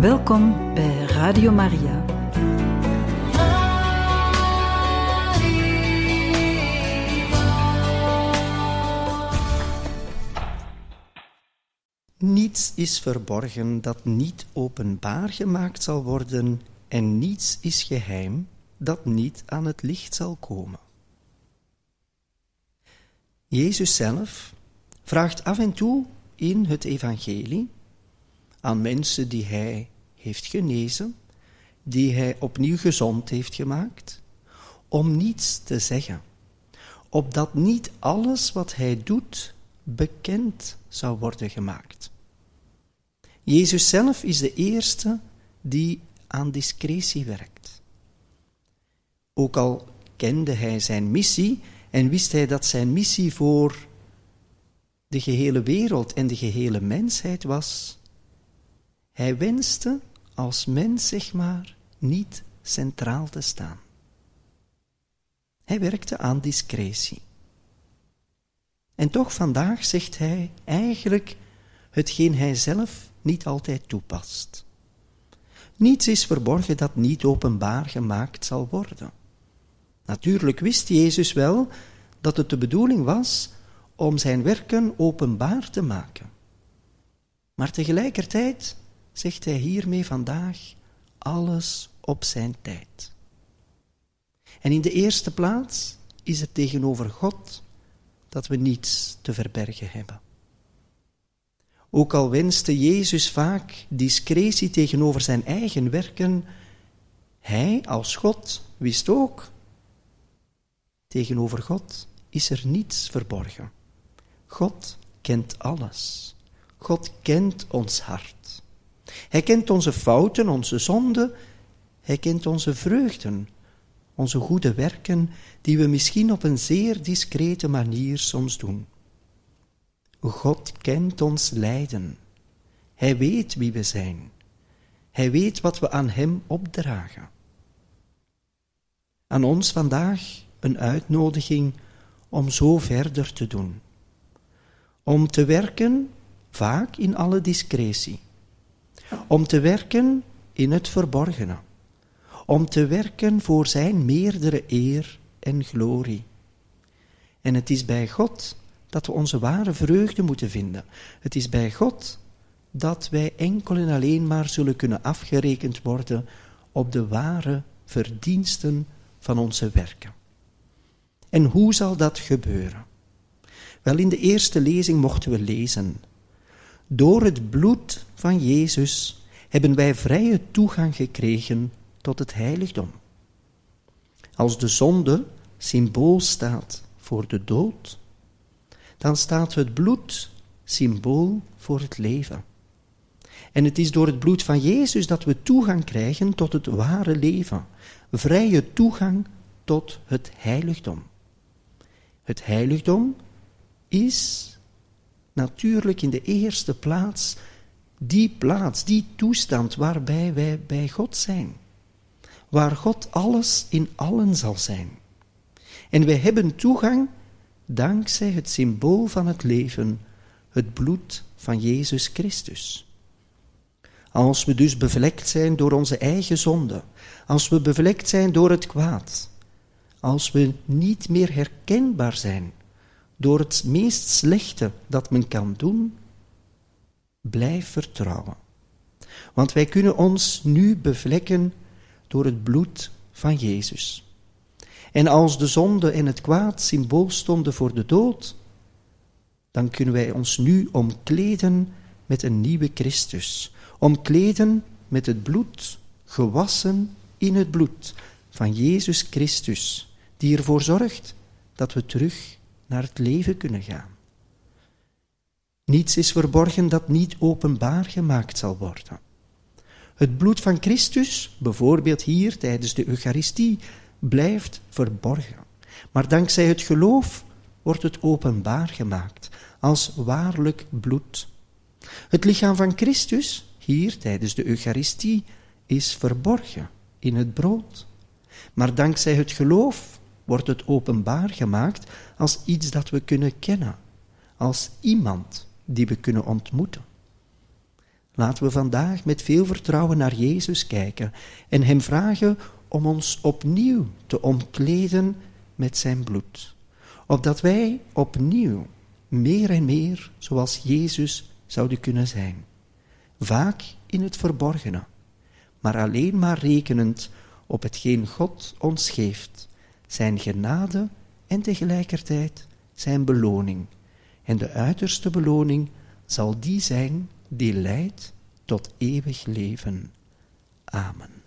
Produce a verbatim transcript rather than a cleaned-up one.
Welkom bij Radio Maria. Niets is verborgen dat niet openbaar gemaakt zal worden en niets is geheim dat niet aan het licht zal komen. Jezus zelf vraagt af en toe in het evangelie aan mensen die hij heeft genezen, die hij opnieuw gezond heeft gemaakt, om niets te zeggen, opdat niet alles wat hij doet bekend zou worden gemaakt. Jezus zelf is de eerste die aan discretie werkt. Ook al kende hij zijn missie en wist hij dat zijn missie voor de gehele wereld en de gehele mensheid was, hij wenste als mens, zeg maar, niet centraal te staan. Hij werkte aan discretie. En toch vandaag zegt hij eigenlijk hetgeen hij zelf niet altijd toepast. Niets is verborgen dat niet openbaar gemaakt zal worden. Natuurlijk wist Jezus wel dat het de bedoeling was om zijn werken openbaar te maken. Maar tegelijkertijd zegt hij hiermee vandaag alles op zijn tijd. En in de eerste plaats is het tegenover God dat we niets te verbergen hebben. Ook al wenste Jezus vaak discretie tegenover zijn eigen werken, hij als God wist ook, tegenover God is er niets verborgen. God kent alles. God kent ons hart. Hij kent onze fouten, onze zonden. Hij kent onze vreugden, onze goede werken, die we misschien op een zeer discrete manier soms doen. God kent ons lijden. Hij weet wie we zijn. Hij weet wat we aan hem opdragen. Aan ons vandaag een uitnodiging om zo verder te doen. Om te werken, vaak in alle discretie. Om te werken in het verborgene. Om te werken voor zijn meerdere eer en glorie. En het is bij God dat we onze ware vreugde moeten vinden. Het is bij God dat wij enkel en alleen maar zullen kunnen afgerekend worden op de ware verdiensten van onze werken. En hoe zal dat gebeuren? Wel, in de eerste lezing mochten we lezen: door het bloed van Jezus hebben wij vrije toegang gekregen tot het heiligdom. Als de zonde symbool staat voor de dood, dan staat het bloed symbool voor het leven. En het is door het bloed van Jezus dat we toegang krijgen tot het ware leven. Vrije toegang tot het heiligdom. Het heiligdom is natuurlijk in de eerste plaats die plaats, die toestand waarbij wij bij God zijn. Waar God alles in allen zal zijn. En wij hebben toegang dankzij het symbool van het leven, het bloed van Jezus Christus. Als we dus bevlekt zijn door onze eigen zonde, als we bevlekt zijn door het kwaad, als we niet meer herkenbaar zijn door het meest slechte dat men kan doen, blijf vertrouwen. Want wij kunnen ons nu bevlekken door het bloed van Jezus. En als de zonde en het kwaad symbool stonden voor de dood, dan kunnen wij ons nu omkleden met een nieuwe Christus. Omkleden met het bloed, gewassen in het bloed van Jezus Christus, die ervoor zorgt dat we terug naar het leven kunnen gaan. Niets is verborgen dat niet openbaar gemaakt zal worden. Het bloed van Christus, bijvoorbeeld hier tijdens de Eucharistie, blijft verborgen. Maar dankzij het geloof wordt het openbaar gemaakt als waarlijk bloed. Het lichaam van Christus, hier tijdens de Eucharistie, is verborgen in het brood. Maar dankzij het geloof wordt het openbaar gemaakt als iets dat we kunnen kennen, als iemand die we kunnen ontmoeten. Laten we vandaag met veel vertrouwen naar Jezus kijken en Hem vragen om ons opnieuw te omkleden met zijn bloed. Opdat wij opnieuw meer en meer zoals Jezus zouden kunnen zijn. Vaak in het verborgene, maar alleen maar rekenend op hetgeen God ons geeft, zijn genade en tegelijkertijd zijn beloning. En de uiterste beloning zal die zijn die leidt tot eeuwig leven. Amen.